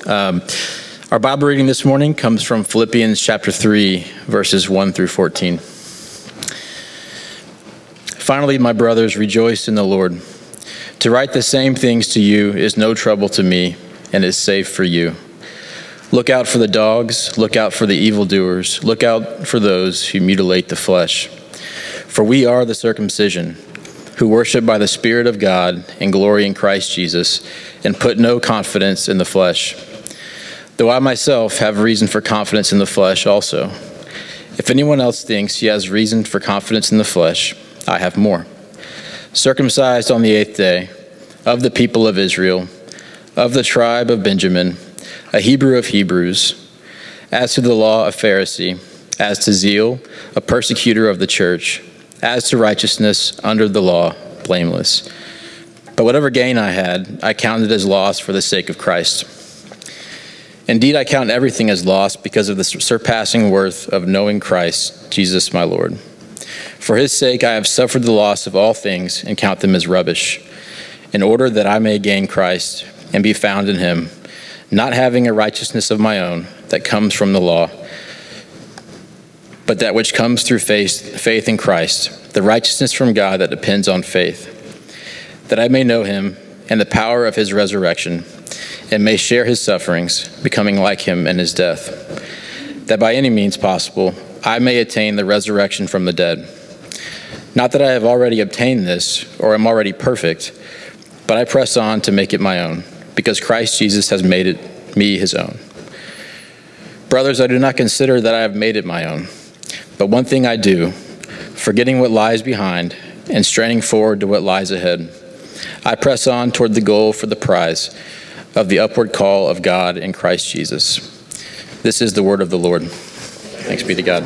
Our Bible reading this morning comes from Philippians chapter 3, verses 1 through 14. Finally, my brothers, rejoice in the Lord. To write the same things to you is no trouble to me and is safe for you. Look out for the dogs, look out for the evildoers, look out for those who mutilate the flesh. For we are the circumcision, who worship by the Spirit of God and glory in Christ Jesus, and put no confidence in the flesh. Though I myself have reason for confidence in the flesh also. If anyone else thinks he has reason for confidence in the flesh, I have more. Circumcised on the 8th day, of the people of Israel, of the tribe of Benjamin, a Hebrew of Hebrews, as to the law, a Pharisee, as to zeal, a persecutor of the church, as to righteousness under the law, blameless. But whatever gain I had, I counted as loss for the sake of Christ. Indeed, I count everything as loss because of the surpassing worth of knowing Christ, Jesus my Lord. For his sake I have suffered the loss of all things and count them as rubbish, in order that I may gain Christ and be found in him, not having a righteousness of my own that comes from the law, but that which comes through faith in Christ, the righteousness from God that depends on faith, that I may know him and the power of his resurrection, and may share his sufferings, becoming like him in his death, that by any means possible I may attain the resurrection from the dead. Not that I have already obtained this, or am already perfect, but I press on to make it my own, because Christ Jesus has made me his own. Brothers, I do not consider that I have made it my own, but one thing I do, forgetting what lies behind and straining forward to what lies ahead, I press on toward the goal for the prize of the upward call of God in Christ Jesus. This is the word of the Lord. Thanks be to God.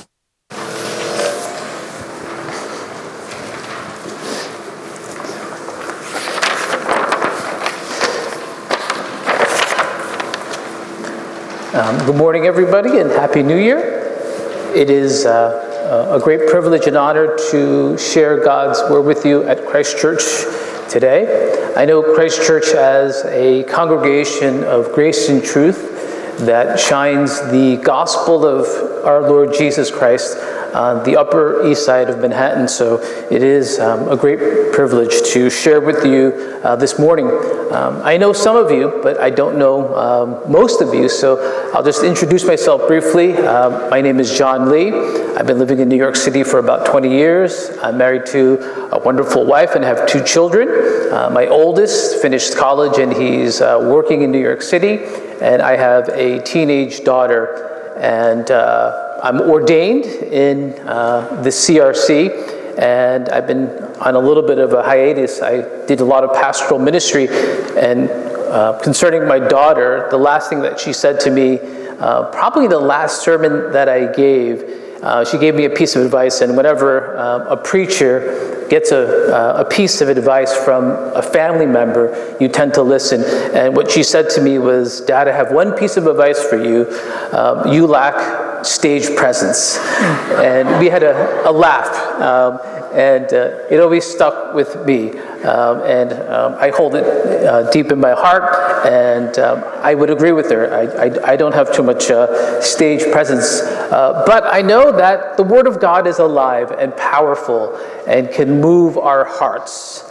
Good morning, everybody, and Happy New Year. It is a great privilege and honor to share God's word with you at Christ Church today. I know Christ Church as a congregation of grace and truth that shines the gospel of our Lord Jesus Christ on the Upper East Side of Manhattan. So it is a great privilege to share with you this morning. I know some of you, but I don't know most of you, so I'll just introduce myself briefly. My name is John Lee. I've been living in New York City for about 20 years. I'm married to a wonderful wife and have 2 children. My oldest finished college and he's working in New York City, and I have a teenage daughter, and I'm ordained in the CRC, and I've been on a little bit of a hiatus. I did a lot of pastoral ministry, and concerning my daughter, the last thing that she said to me, probably the last sermon that I gave, she gave me a piece of advice, and whenever a preacher gets a piece of advice from a family member, you tend to listen. And what she said to me was, "Dad, I have one piece of advice for you. You lack stage presence." And we had a laugh, and it always stuck with me. And I hold it deep in my heart, and I would agree with her. I don't have too much stage presence, but I know that the Word of God is alive and powerful and can move our hearts.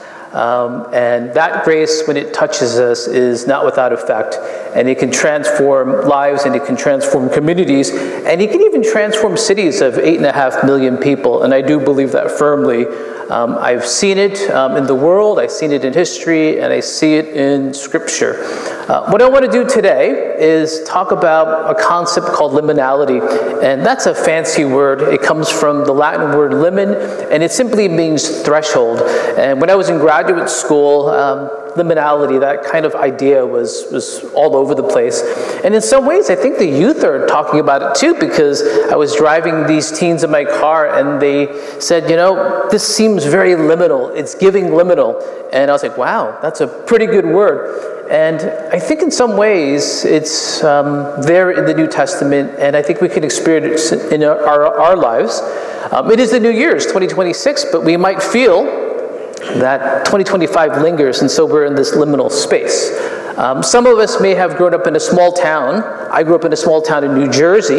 And that grace, when it touches us, is not without effect. And it can transform lives, and it can transform communities, and it can even transform cities of 8.5 million people. And I do believe that firmly. I've seen it in the world, I've seen it in history, and I see it in Scripture. What I want to do today is talk about a concept called liminality, and that's a fancy word. It comes from the Latin word limen, and it simply means threshold. And when I was in graduate school, liminality, that kind of idea was all over the place. And in some ways, I think the youth are talking about it too, because I was driving these teens in my car and they said, you know, this seems very liminal. It's giving liminal. And I was like, wow, that's a pretty good word. And I think in some ways it's there in the New Testament, and I think we can experience it in our lives. It is the New Year's, 2026, but we might feel that 2025 lingers, and so we're in this liminal space. Some of us may have grown up in a small town. I grew up in a small town in New Jersey,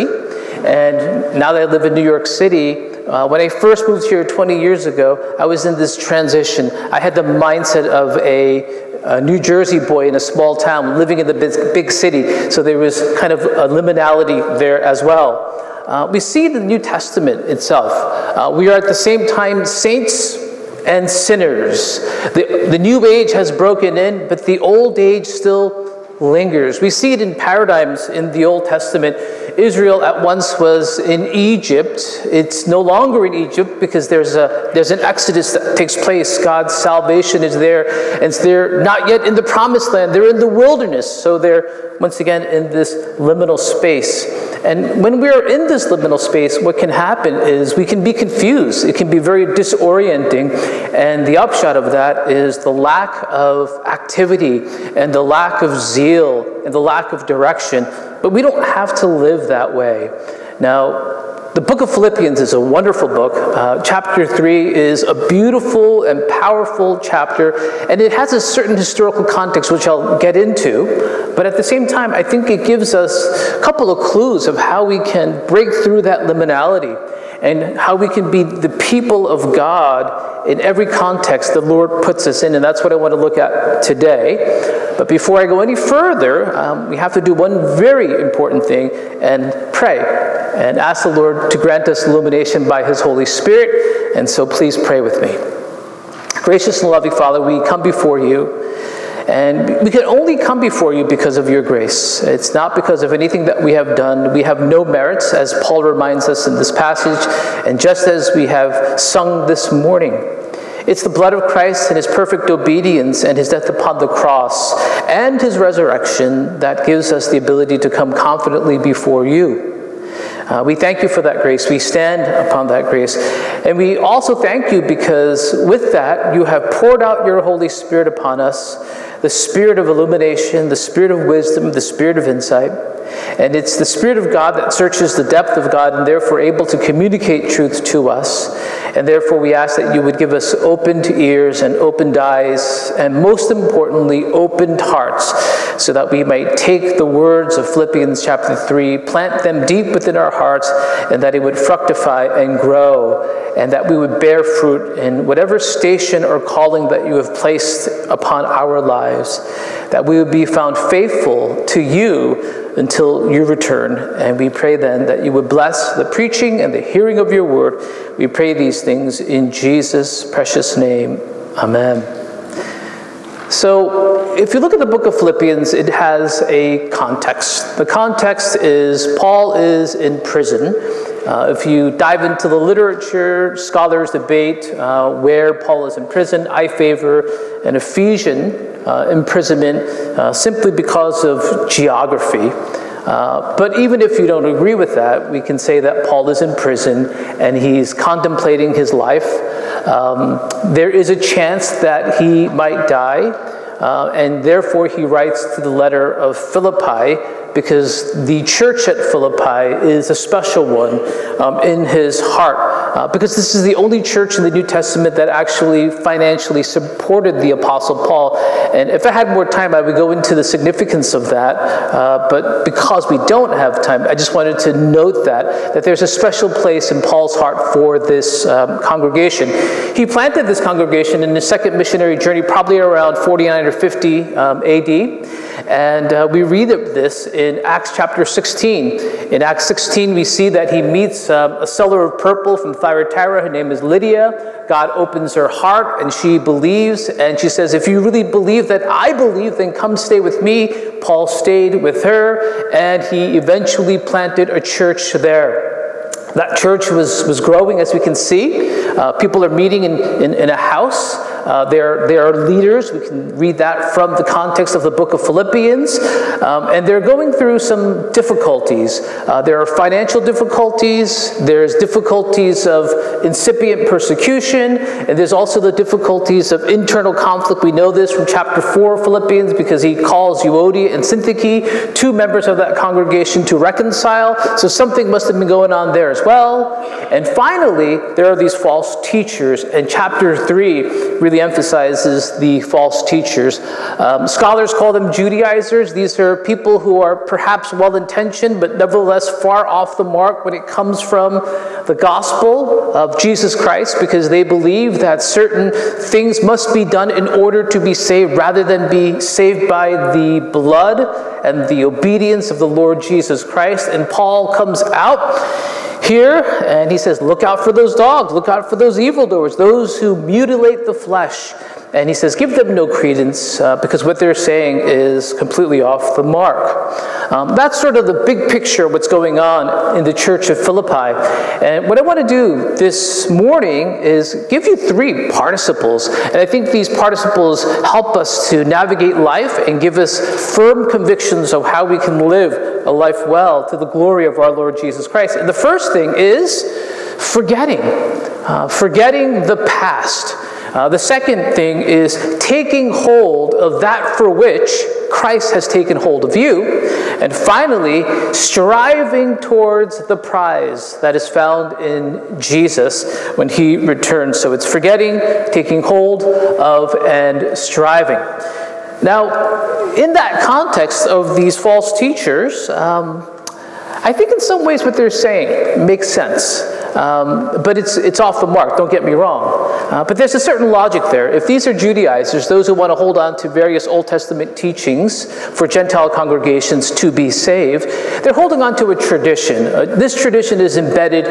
and now that I live in New York City, when I first moved here 20 years ago, I was in this transition. I had the mindset of a New Jersey boy in a small town living in the big city, so there was kind of a liminality there as well. We see the New Testament itself. We are at the same time saints and sinners. The new age has broken in, but the old age still lingers. We see it in paradigms in the Old Testament. Israel at once was in Egypt. It's no longer in Egypt because there's an exodus that takes place. God's salvation is there, and they're not yet in the promised land. They're in the wilderness, so they're once again in this liminal space. And when we're in this liminal space, what can happen is we can be confused. It can be very disorienting, and the upshot of that is the lack of activity and the lack of zeal and the lack of direction. But we don't have to live that way. Now, the book of Philippians is a wonderful book. Chapter 3 is a beautiful and powerful chapter, and it has a certain historical context, which I'll get into. But at the same time, I think it gives us a couple of clues of how we can break through that liminality and how we can be the people of God in every context the Lord puts us in. And that's what I want to look at today. But before I go any further, we have to do one very important thing and pray and ask the Lord to grant us illumination by His Holy Spirit. And so please pray with me. Gracious and loving Father, we come before you. And we can only come before you because of your grace. It's not because of anything that we have done. We have no merits, as Paul reminds us in this passage, and just as we have sung this morning. It's the blood of Christ and His perfect obedience and His death upon the cross and His resurrection that gives us the ability to come confidently before you. We thank you for that grace. We stand upon that grace. And we also thank you because with that, you have poured out your Holy Spirit upon us, the spirit of illumination, the spirit of wisdom, the spirit of insight. And it's the Spirit of God that searches the depth of God and therefore able to communicate truth to us. And therefore we ask that you would give us opened ears and opened eyes, and most importantly, opened hearts, so that we might take the words of Philippians chapter 3, plant them deep within our hearts, and that it would fructify and grow, and that we would bear fruit in whatever station or calling that you have placed upon our lives, that we would be found faithful to you until you return. And we pray then that you would bless the preaching and the hearing of your word. We pray these things in Jesus' precious name. Amen. So if you look at the book of Philippians, it has a context. The context is Paul is in prison. If you dive into the literature, scholars debate where Paul is in prison. I favor an Ephesian imprisonment simply because of geography. But even if you don't agree with that, we can say that Paul is in prison and he's contemplating his life. There is a chance that he might die, and therefore he writes to the letter of Philippi, because the church at Philippi is a special one in his heart, because this is the only church in the New Testament that actually financially supported the Apostle Paul. And if I had more time, I would go into the significance of that, but because we don't have time, I just wanted to note that there's a special place in Paul's heart for this congregation. He planted this congregation in his second missionary journey, probably around 49 or 50 AD. And we read of this in Acts chapter 16. In Acts 16, we see that he meets a seller of purple from Thyatira. Her name is Lydia. God opens her heart, and she believes. And she says, if you really believe that I believe, then come stay with me. Paul stayed with her, and he eventually planted a church there. That church was growing, as we can see. People are meeting in a house. There are leaders. We can read that from the context of the book of Philippians. And they're going through some difficulties. There are financial difficulties. There's difficulties of incipient persecution. And there's also the difficulties of internal conflict. We know this from chapter 4 of Philippians, because he calls Euodia and Syntyche, two members of that congregation, to reconcile. So something must have been going on there as well. And finally, there are these false teachers. And chapter 3 really really emphasizes the false teachers. Scholars call them Judaizers. These are people who are perhaps well-intentioned, but nevertheless far off the mark when it comes from the gospel of Jesus Christ, because they believe that certain things must be done in order to be saved, rather than be saved by the blood and the obedience of the Lord Jesus Christ. And Paul comes out here, and he says, look out for those dogs, look out for those evildoers, those who mutilate the flesh. And he says, give them no credence, because what they're saying is completely off the mark. That's sort of the big picture of what's going on in the church of Philippi. And what I want to do this morning is give you 3 participles. And I think these participles help us to navigate life and give us firm convictions of how we can live a life well to the glory of our Lord Jesus Christ. And the first thing is forgetting the past. The second thing is taking hold of that for which Christ has taken hold of you. And finally, striving towards the prize that is found in Jesus when he returns. So it's forgetting, taking hold of, and striving. Now, in that context of these false teachers, I think in some ways what they're saying makes sense. But it's off the mark, don't get me wrong. But there's a certain logic there. If these are Judaizers, those who want to hold on to various Old Testament teachings for Gentile congregations to be saved, they're holding on to a tradition. This tradition is embedded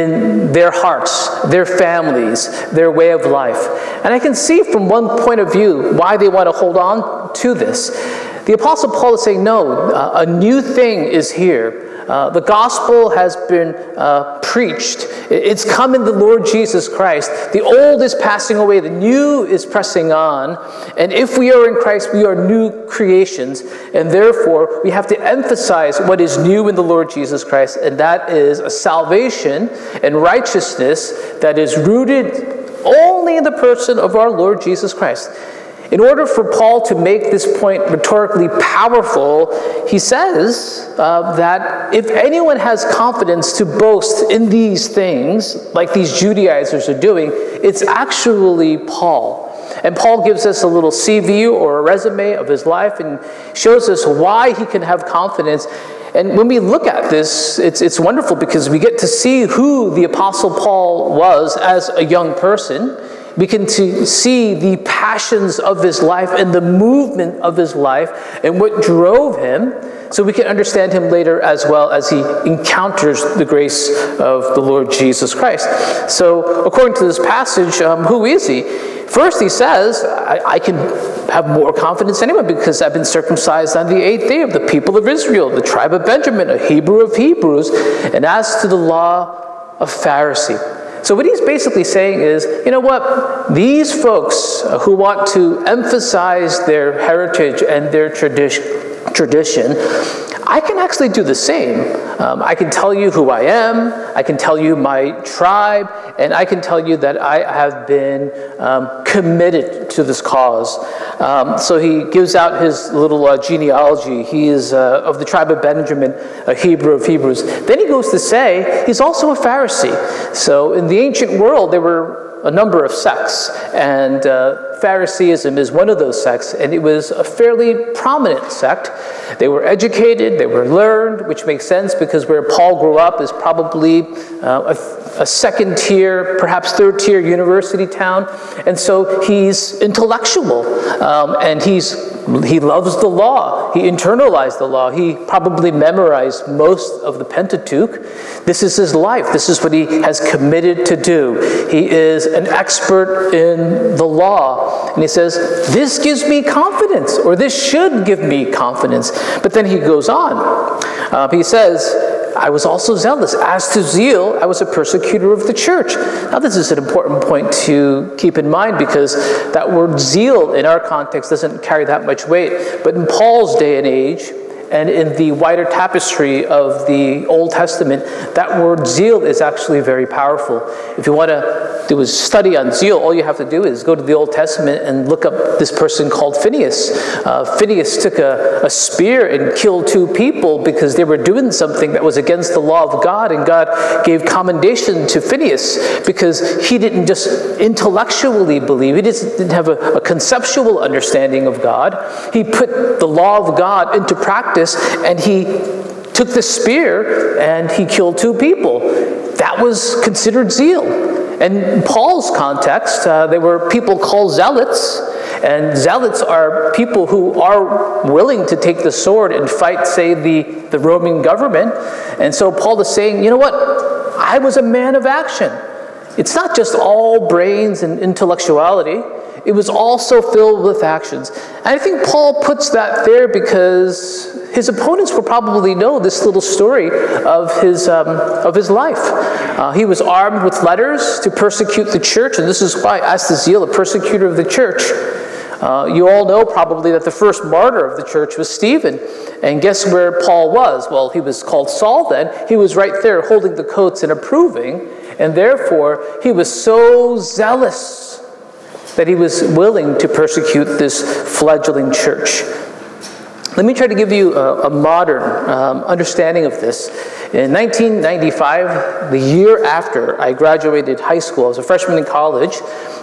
in their hearts, their families, their way of life. And I can see from one point of view why they want to hold on to this. The Apostle Paul is saying, no, a new thing is here. The gospel has been preached. It's come in the Lord Jesus Christ. The old is passing away. The new is pressing on. And if we are in Christ, we are new creations. And therefore, we have to emphasize what is new in the Lord Jesus Christ. And that is a salvation and righteousness that is rooted only in the person of our Lord Jesus Christ. In order for Paul to make this point rhetorically powerful, he says that if anyone has confidence to boast in these things, like these Judaizers are doing, it's actually Paul. And Paul gives us a little CV or a resume of his life and shows us why he can have confidence. And when we look at this, it's wonderful because we get to see who the Apostle Paul was as a young person. We can see the passions of his life and the movement of his life and what drove him, so we can understand him later as well as he encounters the grace of the Lord Jesus Christ. So according to this passage, who is he? First he says, I can have more confidence than anyone because I've been circumcised on the 8th day of the people of Israel, the tribe of Benjamin, a Hebrew of Hebrews, and as to the law, a Pharisee. So what he's basically saying is, you know what? These folks who want to emphasize their heritage and their tradition, I can actually do the same. I can tell you who I am, I can tell you my tribe, and I can tell you that I have been committed to this cause. So he gives out his little genealogy. He is of the tribe of Benjamin, a Hebrew of Hebrews. Then he goes to say he's also a Pharisee. So in the ancient world, there were a number of sects, and Phariseeism is one of those sects, and it was a fairly prominent sect. They were educated, they were learned, which makes sense because where Paul grew up is probably a second-tier, perhaps third-tier university town, and so he's intellectual, and he loves the law. He internalized the law. He probably memorized most of the Pentateuch. This is his life. This is what he has committed to do. He is an expert in the law. And he says, this gives me confidence, or this should give me confidence. But then he goes on. He says, I was also zealous. As to zeal, I was a persecutor of the church. Now, this is an important point to keep in mind because that word zeal in our context doesn't carry that much weight. But in Paul's day and age, and in the wider tapestry of the Old Testament, that word zeal is actually very powerful. If you want to do a study on zeal, all you have to do is go to the Old Testament and look up this person called Phineas. Phineas took a spear and killed 2 people because they were doing something that was against the law of God, and God gave commendation to Phineas because he didn't just intellectually believe, he didn't have a conceptual understanding of God. He put the law of God into practice, and he took the spear and he killed 2 people. That was considered zeal. And in Paul's context, there were people called zealots, and zealots are people who are willing to take the sword and fight, say, the Roman government. And so Paul is saying, you know what? I was a man of action. It's not just all brains and intellectuality. It was also filled with actions. And I think Paul puts that there because his opponents will probably know this little story of his life. He was armed with letters to persecute the church, and this is why, as the zeal, a persecutor of the church. You all know probably that the first martyr of the church was Stephen. And guess where Paul was? Well, he was called Saul then. He was right there holding the coats and approving, and therefore he was so zealous that he was willing to persecute this fledgling church. Let me try to give you a modern understanding of this. In 1995, the year after I graduated high school, I was a freshman in college,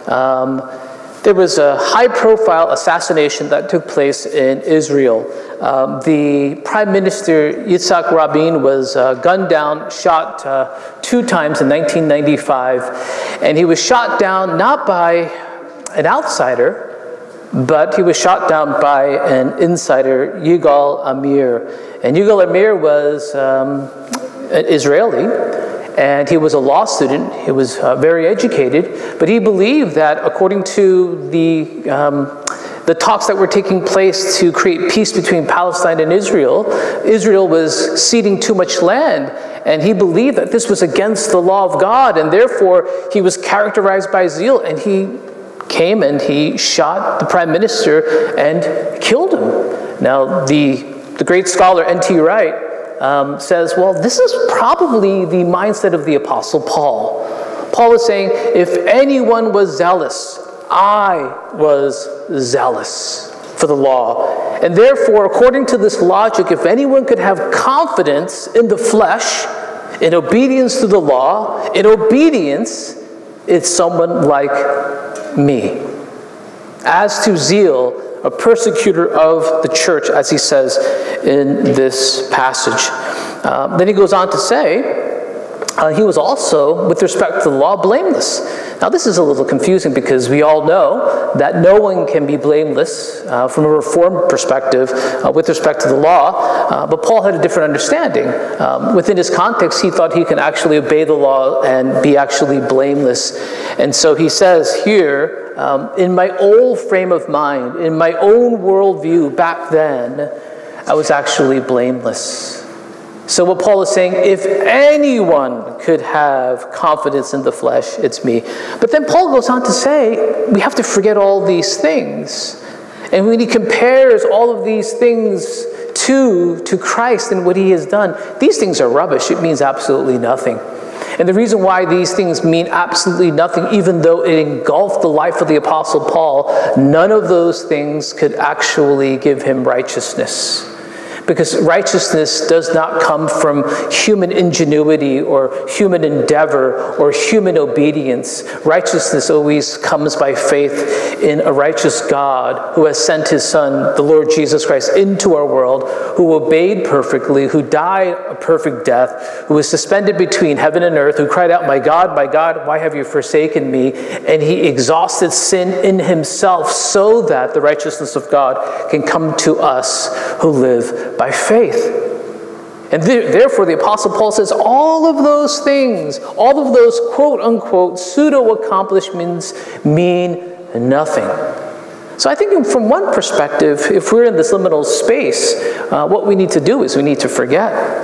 there was a high-profile assassination that took place in Israel. The Prime Minister Yitzhak Rabin was gunned down, shot 2 times in 1995, and he was shot down not by an outsider, but he was shot down by an insider, Yigal Amir. And Yigal Amir was an Israeli, and he was a law student. He was very educated, but he believed that according to the talks that were taking place to create peace between Palestine and Israel, Israel was ceding too much land, and he believed that this was against the law of God, and therefore he was characterized by zeal, and he came and he shot the prime minister and killed him. Now, the great scholar N.T. Wright says, well, this is probably the mindset of the Apostle Paul. Paul is saying, if anyone was zealous, I was zealous for the law. And therefore, according to this logic, if anyone could have confidence in the flesh, in obedience to the law, in obedience, it's someone like me. As to zeal, a persecutor of the church, as he says in this passage. Then he goes on to say, he was also, with respect to the law, blameless. Now this is a little confusing because we all know that no one can be blameless from a Reformed perspective with respect to the law, but Paul had a different understanding. Within his context, he thought he can actually obey the law and be actually blameless. And so he says here, in my old frame of mind, in my own worldview back then, I was actually blameless. So what Paul is saying, if anyone could have confidence in the flesh, it's me. But then Paul goes on to say, we have to forget all these things. And when he compares all of these things to Christ and what he has done, these things are rubbish. It means absolutely nothing. And the reason why these things mean absolutely nothing, even though it engulfed the life of the Apostle Paul, none of those things could actually give him righteousness. Because righteousness does not come from human ingenuity or human endeavor or human obedience. Righteousness always comes by faith in a righteous God who has sent his Son, the Lord Jesus Christ, into our world, who obeyed perfectly, who died a perfect death, who was suspended between heaven and earth, who cried out, my God, why have you forsaken me? And he exhausted sin in himself so that the righteousness of God can come to us who live by faith. And therefore the Apostle Paul says all of those things, all of those quote-unquote pseudo-accomplishments mean nothing. So I think from one perspective, if we're in this liminal space, what we need to do is we need to forget.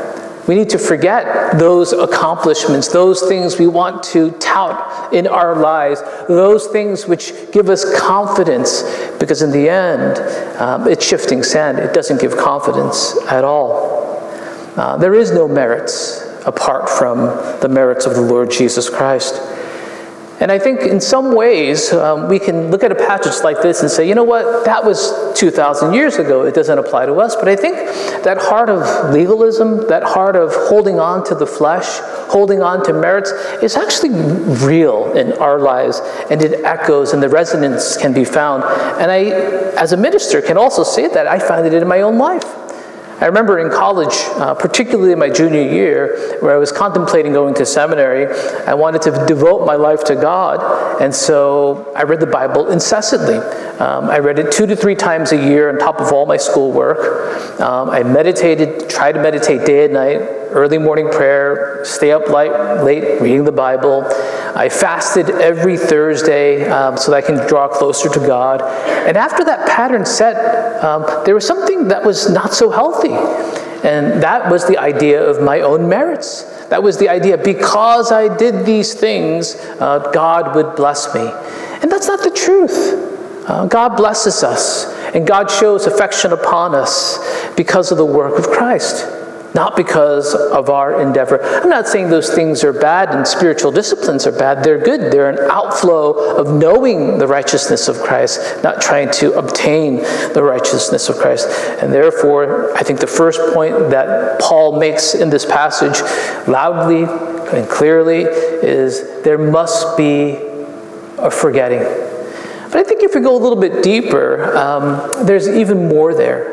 We need to forget those accomplishments, those things we want to tout in our lives, those things which give us confidence, because in the end, it's shifting sand. It doesn't give confidence at all. There is no merits apart from the merits of the Lord Jesus Christ. And I think in some ways, we can look at a passage like this and say, you know what, that was 2,000 years ago. It doesn't apply to us. But I think that heart of legalism, that heart of holding on to the flesh, holding on to merits, is actually real in our lives. And it echoes, and the resonance can be found. And I, as a minister, can also say that I found it in my own life. I remember in college, particularly in my junior year, where I was contemplating going to seminary, I wanted to devote my life to God, and so I read the Bible incessantly. I read it 2 to 3 times a year on top of all my schoolwork. I meditated, tried to meditate day and night, early morning prayer, stay up late reading the Bible. I fasted every Thursday so that I can draw closer to God. And after that pattern set, there was something that was not so healthy. And that was the idea of my own merits. That was the idea, because I did these things, God would bless me. And that's not the truth. God blesses us, and God shows affection upon us because of the work of Christ, not because of our endeavor. I'm not saying those things are bad and spiritual disciplines are bad. They're good. They're an outflow of knowing the righteousness of Christ, not trying to obtain the righteousness of Christ. And therefore, I think the first point that Paul makes in this passage loudly and clearly is there must be a forgetting. But I think if we go a little bit deeper, there's even more there.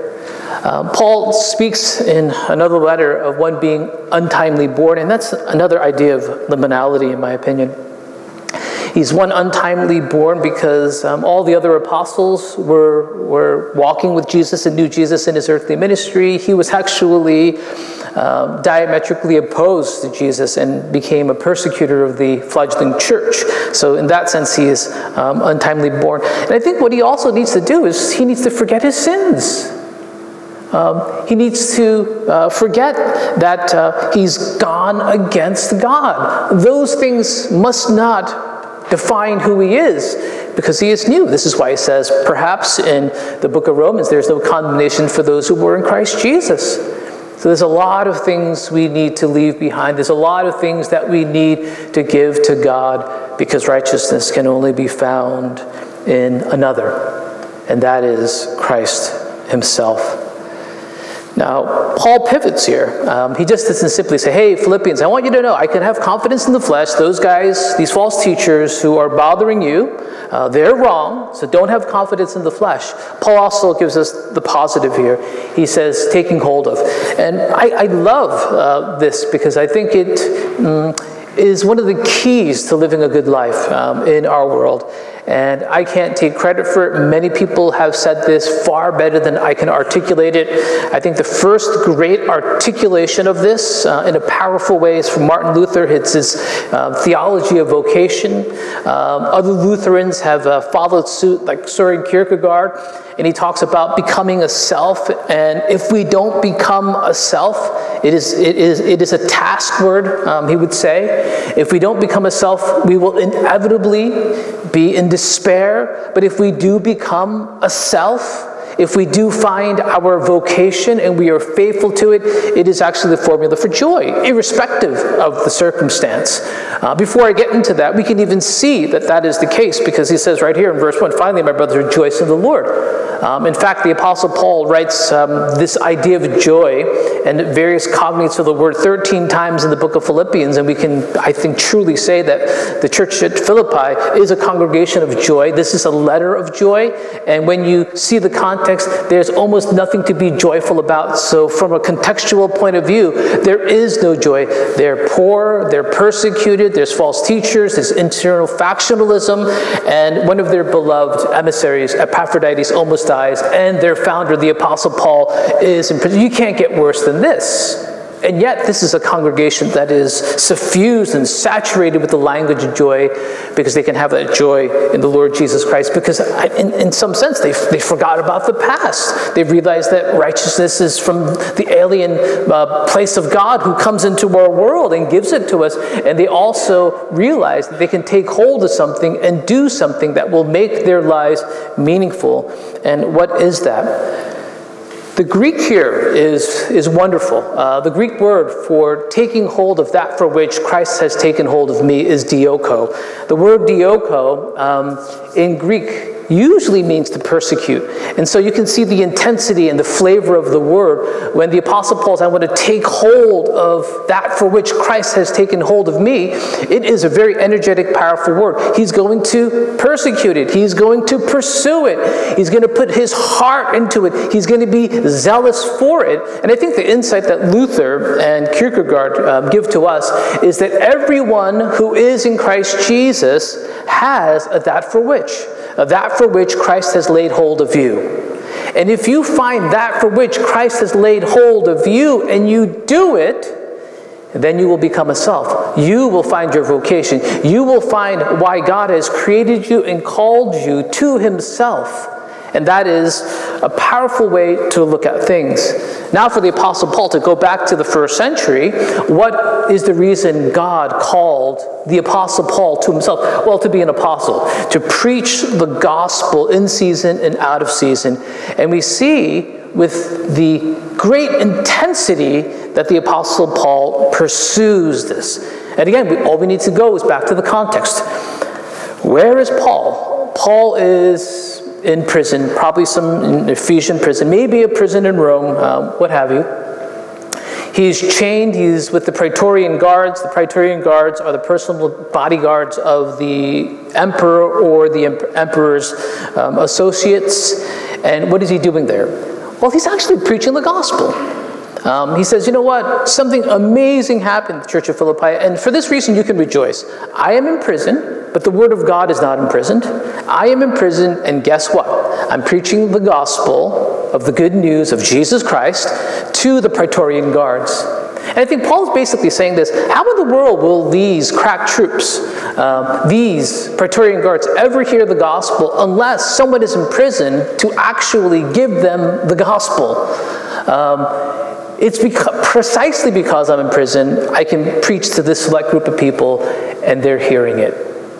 Paul speaks in another letter of one being untimely born, and that's another idea of liminality, in my opinion. He's one untimely born because all the other apostles were walking with Jesus and knew Jesus in his earthly ministry. He was actually diametrically opposed to Jesus and became a persecutor of the fledgling church. So in that sense, he is untimely born. And I think what he also needs to do is he needs to forget his sins. He needs to forget that he's gone against God. Those things must not define who he is, because he is new. This is why he says, perhaps in the book of Romans, there's no condemnation for those who were in Christ Jesus. So there's a lot of things we need to leave behind. There's a lot of things that we need to give to God, because righteousness can only be found in another, and that is Christ himself. Now, Paul pivots here. He just doesn't simply say, hey, Philippians, I want you to know I can have confidence in the flesh. Those guys, these false teachers who are bothering you, they're wrong, so don't have confidence in the flesh. Paul also gives us the positive here. He says, taking hold of. And I love this, because I think it is one of the keys to living a good life in our world. And I can't take credit for it. Many people have said this far better than I can articulate it. I think the first great articulation of this in a powerful way is from Martin Luther. It's his theology of vocation. Other Lutherans have followed suit, like Søren Kierkegaard, and he talks about becoming a self. And if we don't become a self, it is a task word, he would say. If we don't become a self, we will inevitably be in despair. But if we do become a self, if we do find our vocation and we are faithful to it, it is actually the formula for joy, irrespective of the circumstance. Before I get into that, we can even see that that is the case, because he says right here in verse 1, finally, my brothers, rejoice in the Lord. In fact, the Apostle Paul writes this idea of joy and various cognates of the word 13 times in the book of Philippians, and we can, I think, truly say that the church at Philippi is a congregation of joy. This is a letter of joy, and when you see the context, there's almost nothing to be joyful about. So from a contextual point of view, there is no joy. They're poor, they're persecuted, there's false teachers, there's internal factionalism, and one of their beloved emissaries, Epaphroditus, almost dies, and their founder, the Apostle Paul, is in prison. You can't get worse than this. And yet, this is a congregation that is suffused and saturated with the language of joy, because they can have that joy in the Lord Jesus Christ. Because in some sense, they forgot about the past. They realized that righteousness is from the alien place of God who comes into our world and gives it to us. And they also realize that they can take hold of something and do something that will make their lives meaningful. And what is that? The Greek here is wonderful. The Greek word for taking hold of that for which Christ has taken hold of me is dioko. The word dioko in Greek usually means to persecute. And so you can see the intensity and the flavor of the word when the Apostle Paul says, I want to take hold of that for which Christ has taken hold of me. It is a very energetic, powerful word. He's going to persecute it. He's going to pursue it. He's going to put his heart into it. He's going to be zealous for it. And I think the insight that Luther and Kierkegaard give to us is that everyone who is in Christ Jesus has a that for which Christ has laid hold of you. And if you find that for which Christ has laid hold of you and you do it, then you will become a self. You will find your vocation. You will find why God has created you and called you to himself. And that is a powerful way to look at things. Now for the Apostle Paul to go back to the first century, what is the reason God called the Apostle Paul to himself? Well, to be an apostle, to preach the gospel in season and out of season. And we see with the great intensity that the Apostle Paul pursues this. And again, all we need to go is back to the context. Where is Paul? Paul is in prison, probably some Ephesian prison, maybe a prison in Rome, what have you. He's chained, he's with the Praetorian Guards. The Praetorian Guards are the personal bodyguards of the emperor or the emperor's associates. And what is he doing there? Well, he's actually preaching the gospel. He says, you know what? Something amazing happened in the Church of Philippi, and for this reason you can rejoice. I am in prison, but the word of God is not imprisoned. I am in prison, and guess what? I'm preaching the gospel of the good news of Jesus Christ to the Praetorian Guards. And I think Paul's basically saying this: how in the world will these crack troops, these Praetorian Guards, ever hear the gospel unless someone is in prison to actually give them the gospel? It's precisely because I'm in prison, I can preach to this select group of people, and they're hearing it.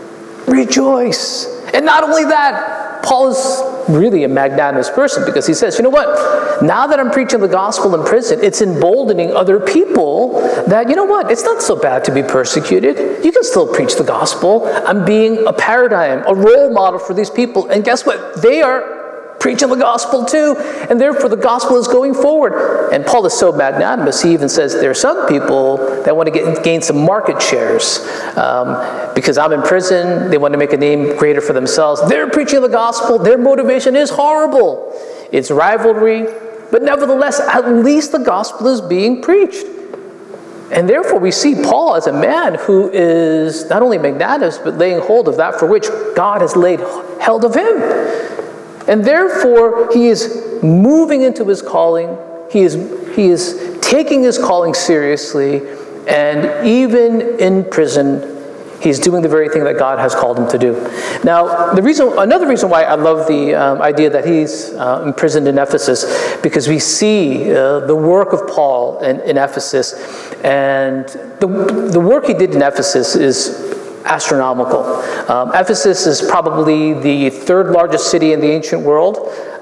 Rejoice! And not only that, Paul is really a magnanimous person, because he says, you know what? Now that I'm preaching the gospel in prison, it's emboldening other people that, you know what? It's not so bad to be persecuted. You can still preach the gospel. I'm being a paradigm, a role model for these people. And guess what? They are preaching the gospel too, and therefore the gospel is going forward. And Paul is so magnanimous, he even says there are some people that want to gain some market shares. Because I'm in prison, they want to make a name greater for themselves. They're preaching the gospel, their motivation is horrible. It's rivalry, but nevertheless, at least the gospel is being preached. And therefore we see Paul as a man who is not only magnanimous, but laying hold of that for which God has laid hold of him. And therefore, he is moving into his calling. He is taking his calling seriously. And even in prison, he's doing the very thing that God has called him to do. Now, another reason why I love the idea that he's imprisoned in Ephesus, because we see the work of Paul in Ephesus. And the work he did in Ephesus is astronomical. Ephesus is probably the third largest city in the ancient world.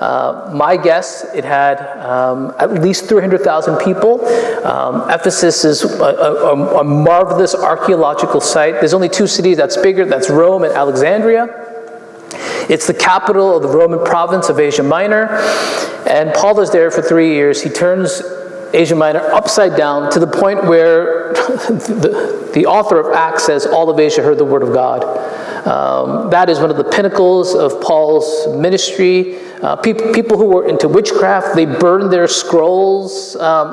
My guess, it had at least 300,000 people. Ephesus is a marvelous archaeological site. There's only two cities that's bigger, that's Rome and Alexandria. It's the capital of the Roman province of Asia Minor. And Paul is there for 3 years. He turns Asia Minor upside down to the point where the author of Acts says all of Asia heard the word of God. That is one of the pinnacles of Paul's ministry. People who were into witchcraft, they burned their scrolls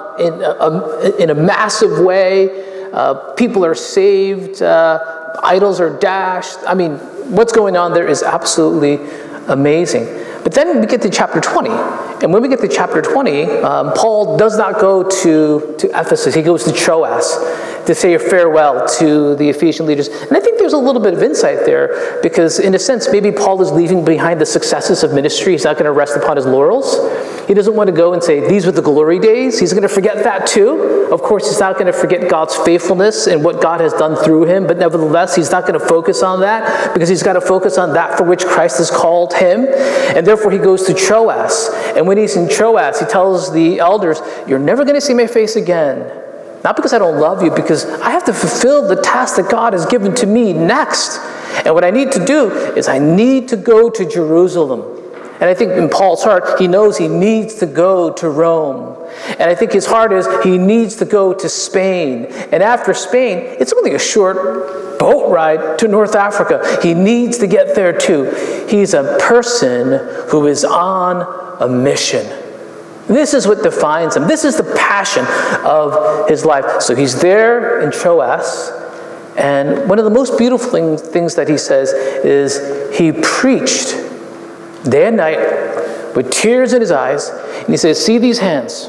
in a massive way. People are saved. Idols are dashed. I mean, what's going on there is absolutely amazing. But then we get to chapter 20. And when we get to chapter 20, Paul does not go to Ephesus. He goes to Troas to say a farewell to the Ephesian leaders. And I think there's a little bit of insight there because, in a sense, maybe Paul is leaving behind the successes of ministry. He's not going to rest upon his laurels. He doesn't want to go and say, these were the glory days. He's going to forget that too. Of course, he's not going to forget God's faithfulness and what God has done through him. But nevertheless, he's not going to focus on that because he's got to focus on that for which Christ has called him. And therefore, he goes to Troas. And when he's in Troas, he tells the elders, you're never going to see my face again. Not because I don't love you, because I have to fulfill the task that God has given to me next. And what I need to do is I need to go to Jerusalem. And I think in Paul's heart, he knows he needs to go to Rome. And I think his heart is he needs to go to Spain. And after Spain, it's only a short boat ride to North Africa. He needs to get there too. He's a person who is on a mission. This is what defines him. This is the passion of his life. So he's there in Troas. And one of the most beautiful things that he says is he preached day and night with tears in his eyes. And he says, see these hands.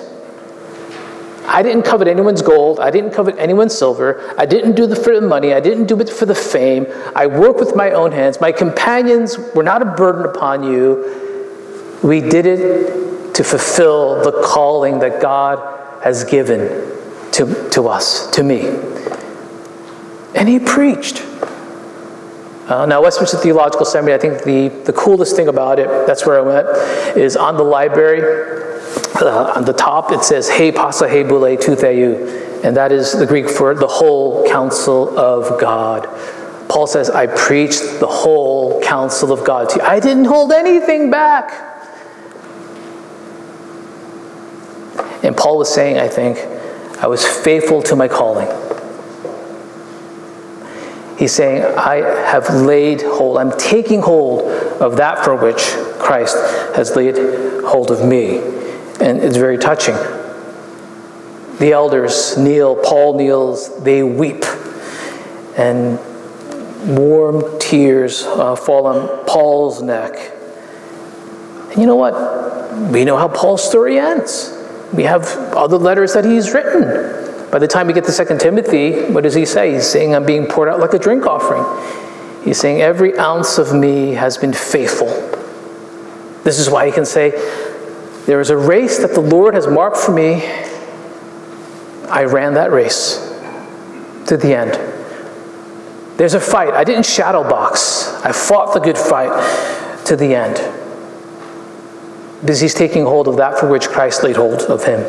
I didn't covet anyone's gold. I didn't covet anyone's silver. I didn't do it for the money. I didn't do it for the fame. I work with my own hands. My companions were not a burden upon you. We did it to fulfill the calling that God has given to us, to me. And he preached. Now, Westminster Theological Seminary, I think the coolest thing about it, that's where I went, is on the library. On the top, it says, He pasa he boule tout theou. And that is the Greek for the whole counsel of God. Paul says, I preached the whole counsel of God to you. I didn't hold anything back. And Paul was saying, I think, I was faithful to my calling. He's saying, I have laid hold, I'm taking hold of that for which Christ has laid hold of me. And it's very touching. The elders kneel, Paul kneels, they weep. And warm tears fall on Paul's neck. And you know what? We know how Paul's story ends. We have other letters that he's written. By the time we get to 2 Timothy, what does he say? He's saying, I'm being poured out like a drink offering. He's saying, every ounce of me has been faithful. This is why he can say, there is a race that the Lord has marked for me. I ran that race to the end. There's a fight. I didn't shadow box. I fought the good fight to the end. Because he's taking hold of that for which Christ laid hold of him.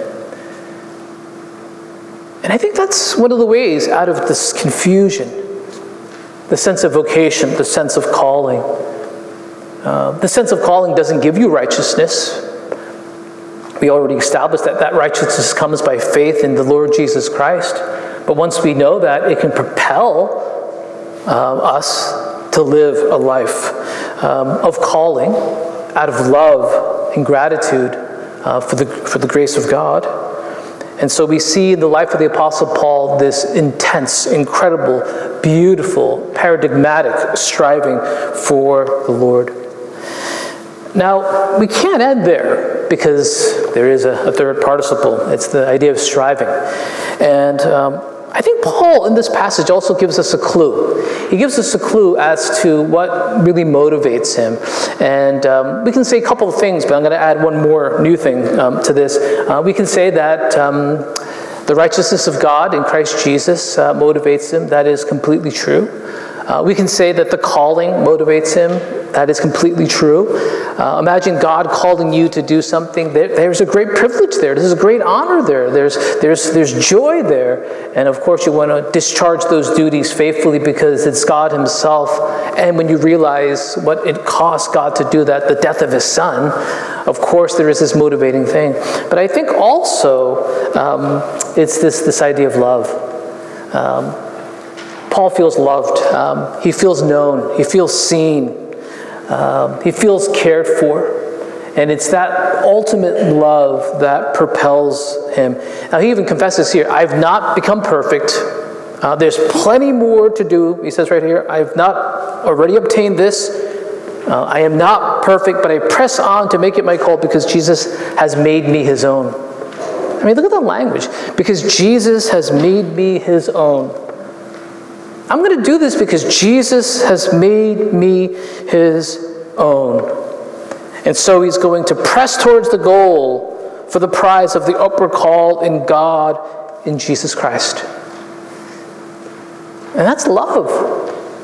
And I think that's one of the ways out of this confusion, the sense of vocation, the sense of calling. The sense of calling doesn't give you righteousness. We already established that that righteousness comes by faith in the Lord Jesus Christ. But once we know that, it can propel us to live a life of calling out of love and gratitude for the grace of God. And so we see in the life of the Apostle Paul this intense, incredible, beautiful, paradigmatic striving for the Lord. Now, we can't end there because there is a third participle. It's the idea of striving. And I think Paul in this passage also gives us a clue. He gives us a clue as to what really motivates him. And we can say a couple of things, but I'm going to add one more new thing to this. We can say that the righteousness of God in Christ Jesus motivates him. That is completely true. We can say that the calling motivates him. That is completely true. Imagine God calling you to do something. There's a great privilege there. There's a great honor there. There's joy there. And of course, you want to discharge those duties faithfully because it's God himself. And when you realize what it cost God to do that, the death of his son, of course, there is this motivating thing. But I think also it's this idea of love. Paul feels loved. He feels known. He feels seen. He feels cared for. And it's that ultimate love that propels him. Now, he even confesses here, I've not become perfect. There's plenty more to do. He says right here, I've not already obtained this. I am not perfect, but I press on to make it my goal because Jesus has made me his own. I mean, look at the language. Because Jesus has made me his own. I'm going to do this because Jesus has made me his own. And so he's going to press towards the goal for the prize of the upward call in God in Jesus Christ. And that's love.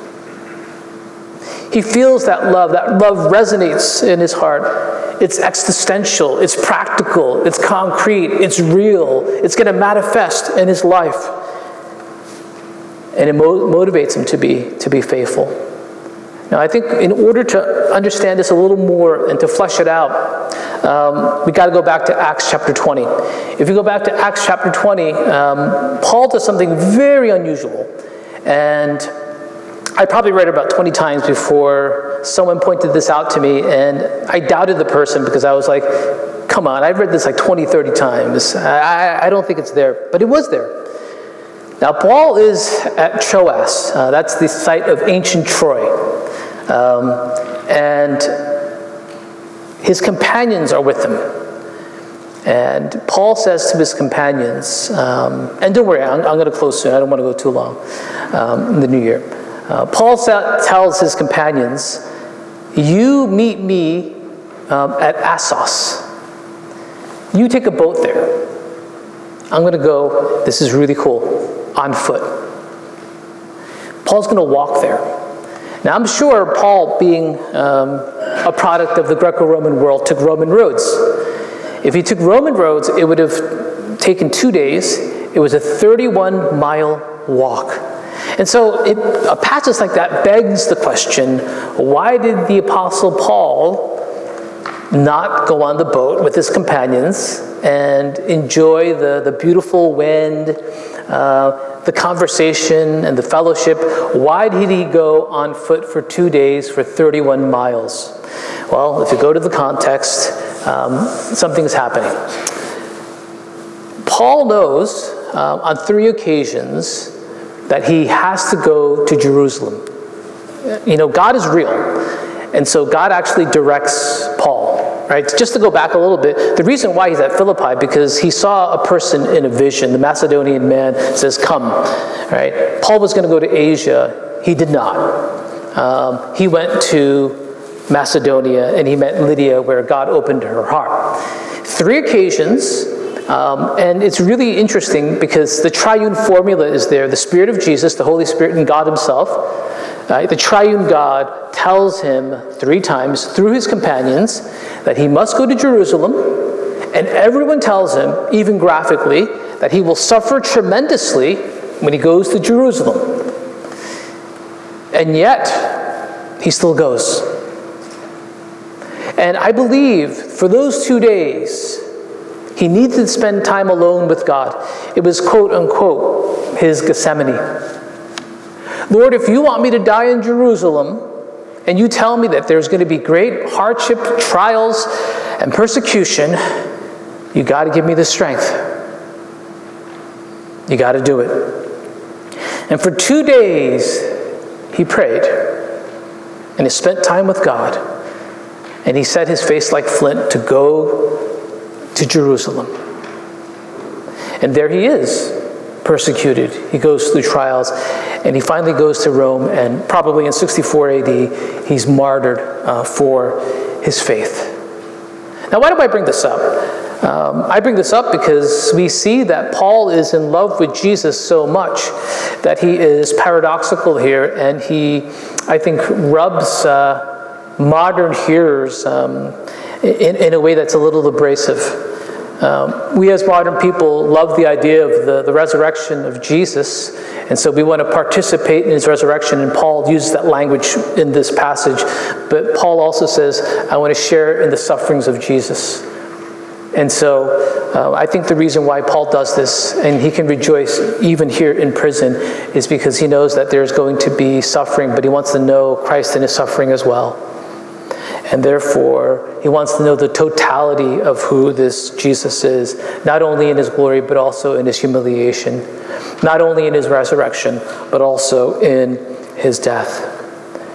He feels that love. That love resonates in his heart. It's existential. It's practical. It's concrete. It's real. It's going to manifest in his life. And it motivates him to be faithful. Now, I think in order to understand this a little more and to flesh it out, we got to go back to Acts chapter 20. If you go back to Acts chapter 20, Paul does something very unusual. And I probably read it about 20 times before someone pointed this out to me, and I doubted the person because I was like, come on, I've read this like 20, 30 times. I don't think it's there, but it was there. Now, Paul is at Troas. That's the site of ancient Troy. And his companions are with him. And Paul says to his companions, and don't worry, I'm going to close soon. I don't want to go too long in the new year. Paul tells his companions, you meet me at Assos. You take a boat there. I'm going to go, this is really cool, on foot. Paul's going to walk there. Now, I'm sure Paul, being a product of the Greco-Roman world, took Roman roads. If he took Roman roads, it would have taken 2 days. It was a 31-mile walk. And so a passage like that begs the question, why did the Apostle Paul not go on the boat with his companions and enjoy the beautiful wind, the conversation and the fellowship? Why did he go on foot for 2 days for 31 miles? Well, if you go to the context, something's happening. Paul knows on 3 occasions that he has to go to Jerusalem. You know, God is real. And so God actually directs Paul, right? Just to go back a little bit, the reason why he's at Philippi, because he saw a person in a vision. The Macedonian man says, come, right? Paul was going to go to Asia. He did not. He went to Macedonia, and he met Lydia, where God opened her heart. 3 occasions, and it's really interesting because the triune formula is there. The Spirit of Jesus, the Holy Spirit, and God himself. The triune God tells him 3 times through his companions that he must go to Jerusalem, and everyone tells him, even graphically, that he will suffer tremendously when he goes to Jerusalem. And yet, he still goes. And I believe for those 2 days, he needed to spend time alone with God. It was, quote unquote, his Gethsemane. Lord, if you want me to die in Jerusalem, and you tell me that there's going to be great hardship, trials, and persecution, you got to give me the strength. You got to do it. And for 2 days, he prayed, and he spent time with God, and he set his face like flint to go to Jerusalem. And there he is, persecuted. He goes through trials, and he finally goes to Rome, and probably in 64 AD, he's martyred for his faith. Now, why do I bring this up? I bring this up because we see that Paul is in love with Jesus so much that he is paradoxical here, and he, I think, rubs modern hearers in a way that's a little abrasive. We as modern people love the idea of the resurrection of Jesus, and so we want to participate in his resurrection, and Paul uses that language in this passage. But Paul also says, I want to share in the sufferings of Jesus. And so I think the reason why Paul does this, and he can rejoice even here in prison, is because he knows that there's going to be suffering, but he wants to know Christ in his suffering as well. And therefore, he wants to know the totality of who this Jesus is, not only in his glory, but also in his humiliation, not only in his resurrection, but also in his death.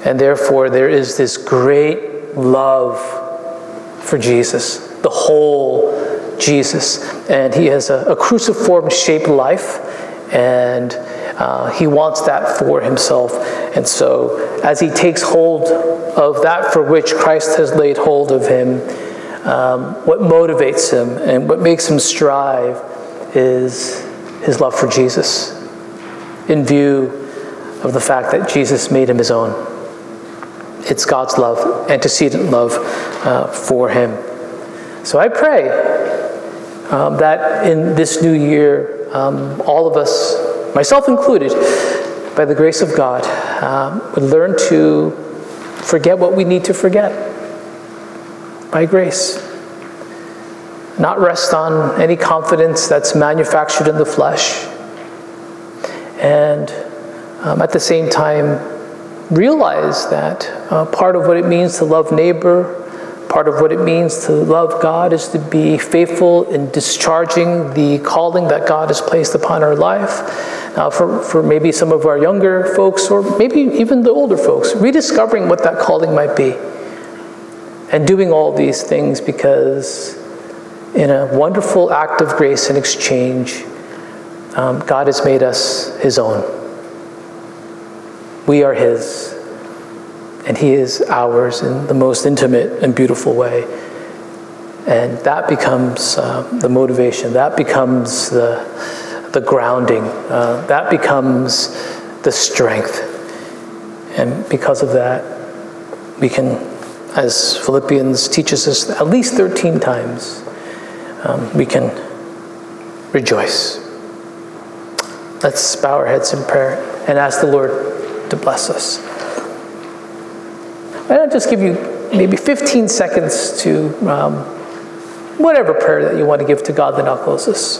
And therefore, there is this great love for Jesus, the whole Jesus. And he has a cruciform-shaped life, and he wants that for himself. And so as he takes hold of that for which Christ has laid hold of him, what motivates him and what makes him strive is his love for Jesus, in view of the fact that Jesus made him his own. It's God's love, antecedent love for him. So I pray that in this new year, all of us, myself included, by the grace of God, would learn to forget what we need to forget by grace. Not rest on any confidence that's manufactured in the flesh. And at the same time, realize that part of what it means to love neighbor, part of what it means to love God, is to be faithful in discharging the calling that God has placed upon our life. Now, for maybe some of our younger folks, or maybe even the older folks, rediscovering what that calling might be. And doing all these things because in a wonderful act of grace and exchange, God has made us his own. We are his, and he is ours in the most intimate and beautiful way. And that becomes the motivation, that becomes the grounding, that becomes the strength. And because of that, we can, as Philippians teaches us at least 13 times, we can rejoice. Let's bow our heads in prayer and ask the Lord to bless us. I'll just give you maybe 15 seconds to whatever prayer that you want to give to God, then I'll close this.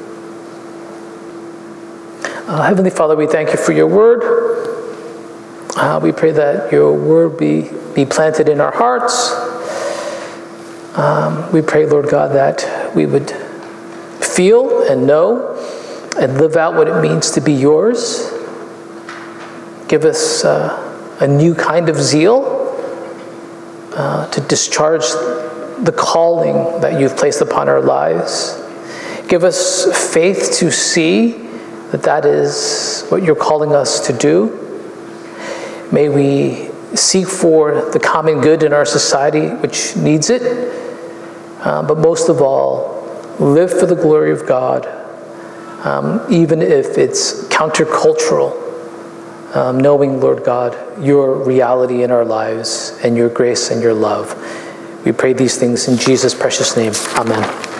Heavenly Father, we thank you for your word. We pray that your word be planted in our hearts. We pray, Lord God, that we would feel and know and live out what it means to be yours. Give us a new kind of zeal to discharge the calling that you've placed upon our lives. Give us faith to see that that is what you're calling us to do. May we seek for the common good in our society, which needs it. But most of all, live for the glory of God, even if it's countercultural. Knowing, Lord God, your reality in our lives and your grace and your love. We pray these things in Jesus' precious name. Amen.